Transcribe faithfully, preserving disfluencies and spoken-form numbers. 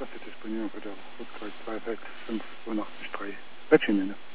Taste Disponierung für der Rückgleich zwei sechs fünf zwei acht drei. Virginia.